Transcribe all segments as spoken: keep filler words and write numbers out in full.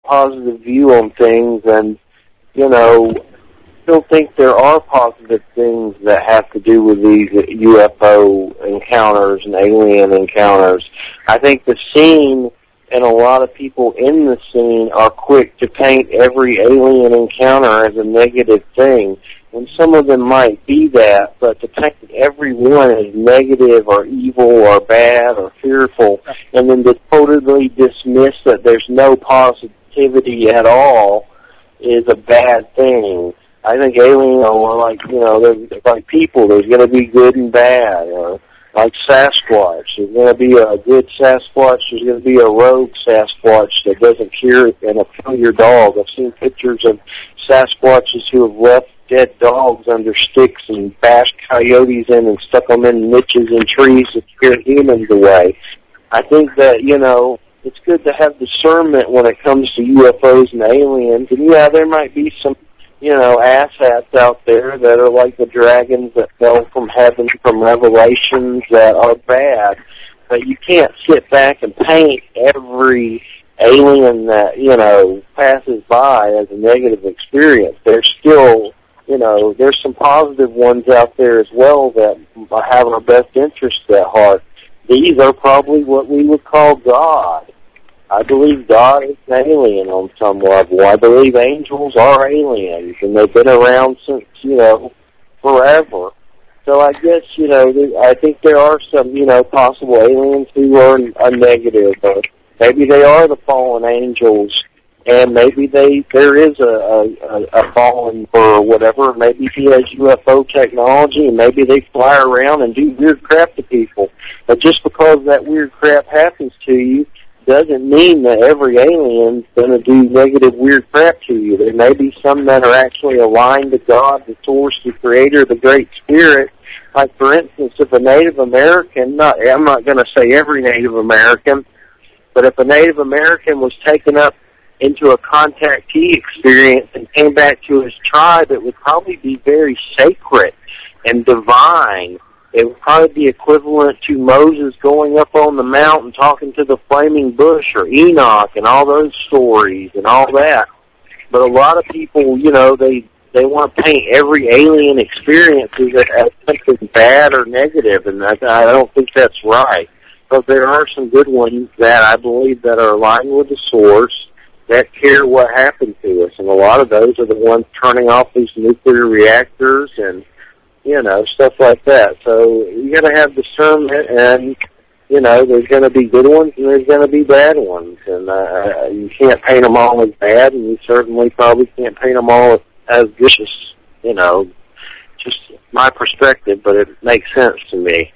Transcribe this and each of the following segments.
positive view on things, and, you know, still think there are positive things that have to do with these U F O encounters and alien encounters. I think the scene and a lot of people in the scene are quick to paint every alien encounter as a negative thing, and some of them might be that, but to paint everyone as negative or evil or bad or fearful, and then to totally dismiss that there's no positivity at all is a bad thing. I think aliens are like, you know, they're like people. There's going to be good and bad, or like Sasquatch. There's going to be a good Sasquatch. There's going to be a rogue Sasquatch that doesn't care and will kill your dog. I've seen pictures of Sasquatches who have left dead dogs under sticks and bashed coyotes in and stuck them in niches and trees to scare humans away. I think that, you know, it's good to have discernment when it comes to U F Os and aliens. And, yeah, there might be some, you know, asshats out there that are like the dragons that fell from heaven from Revelations that are bad. But you can't sit back and paint every alien that, you know, passes by as a negative experience. There's still, you know, there's some positive ones out there as well that have our best interests at heart. These are probably what we would call God. I believe God is an alien on some level. I believe angels are aliens, and they've been around since, you know, forever. So I guess, you know, I think there are some, you know, possible aliens who are, are negative. Or maybe they are the fallen angels, and maybe they there is a, a, a fallen or whatever. Maybe he has U F O technology, and maybe they fly around and do weird crap to people. But just because that weird crap happens to you doesn't mean that every alien's going to do negative, weird crap to you. There may be some that are actually aligned to God, the source, the creator, the Great Spirit. Like, for instance, if a Native American, not, I'm not going to say every Native American, but if a Native American was taken up into a contactee experience and came back to his tribe, it would probably be very sacred and divine. It would probably be equivalent to Moses going up on the mountain talking to the flaming bush, or Enoch and all those stories and all that. But a lot of people, you know, they, they want to paint every alien experience as something bad or negative, and I, I don't think that's right. But there are some good ones that I believe that are aligned with the source, that care what happened to us, and a lot of those are the ones turning off these nuclear reactors and, you know, stuff like that. So you got to have discernment, and, you know, there's going to be good ones and there's going to be bad ones, and uh, you can't paint them all as bad, and you certainly probably can't paint them all as good as, you know, just my perspective, but it makes sense to me.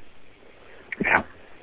Yeah.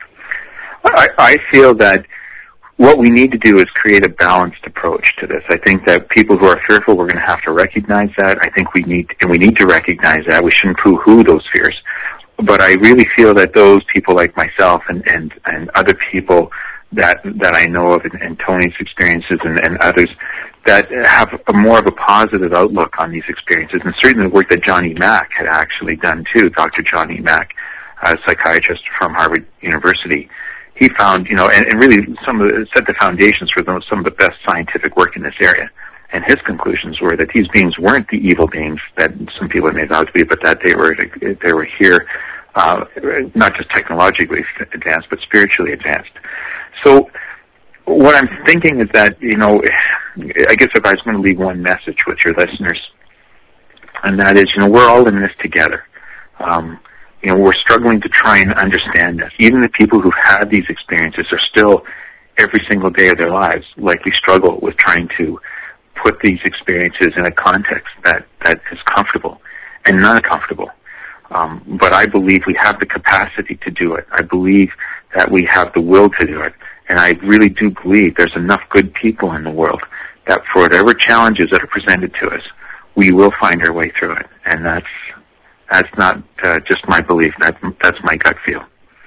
I, I feel that what we need to do is create a balanced approach to this. I think that people who are fearful, we're going to have to recognize that. I think we need, and we need to recognize that. We shouldn't poo-hoo those fears. But I really feel that those people like myself and, and, and other people that that I know of, and, and Tony's experiences and, and others, that have a more of a positive outlook on these experiences, and certainly the work that John E. Mack had actually done too, Doctor John E. Mack, a psychiatrist from Harvard University. He found, you know, and, and really some of the, set the foundations for the, some of the best scientific work in this area. And his conclusions were that these beings weren't the evil beings that some people made out to be, but that they were they were here, uh, not just technologically advanced, but spiritually advanced. So what I'm thinking is that, you know, I guess if I was going to leave one message with your listeners, and that is, you know, we're all in this together. Um, You know, we're struggling to try and understand this. Even the people who've had these experiences are still, every single day of their lives, likely struggle with trying to put these experiences in a context that, that is comfortable and not comfortable. Um, but I believe we have the capacity to do it. I believe that we have the will to do it. And I really do believe there's enough good people in the world that for whatever challenges that are presented to us, we will find our way through it. And that's That's not uh, just my belief. That, that's my gut feel.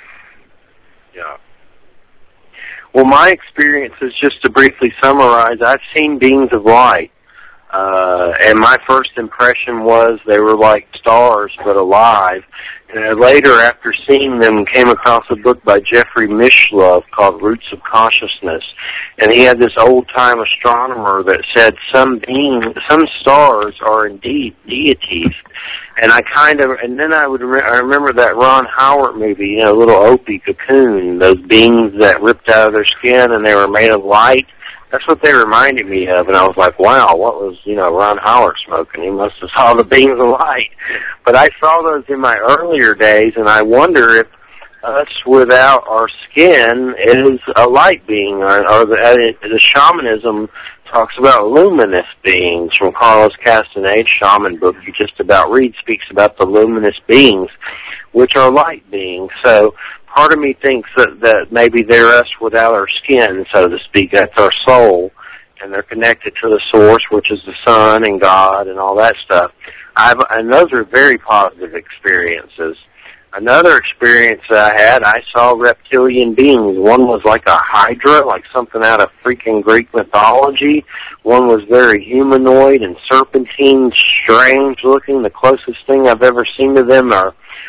Yeah. Well, my experience is, just to briefly summarize, I've seen beings of light. Uh, and my first impression was they were like stars, but alive. uh, later, after seeing them, came across a book by Jeffrey Mishlove called Roots of Consciousness, and he had this old-time astronomer that said some being, some stars are indeed deities, and I kind of, and then I would, re- I remember that Ron Howard movie, you know, Little Opie Cocoon, those beings that ripped out of their skin and they were made of light. That's what they reminded me of, and I was like, wow, what was, you know, Ron Howard smoking? He must have saw the beams of light. But I saw those in my earlier days, and I wonder if us without our skin is a light being, or, or the, uh, the shamanism talks about luminous beings. From Carlos Castaneda's shaman book you just about read speaks about the luminous beings, which are light beings. So part of me thinks that, that maybe they're us without our skin, so to speak. That's our soul, and they're connected to the source, which is the sun and God and all that stuff. I've, and those are very positive experiences. Another experience that I had, I saw reptilian beings. One was like a hydra, like something out of freaking Greek mythology. One was very humanoid and serpentine, strange looking. The closest thing I've ever seen to them are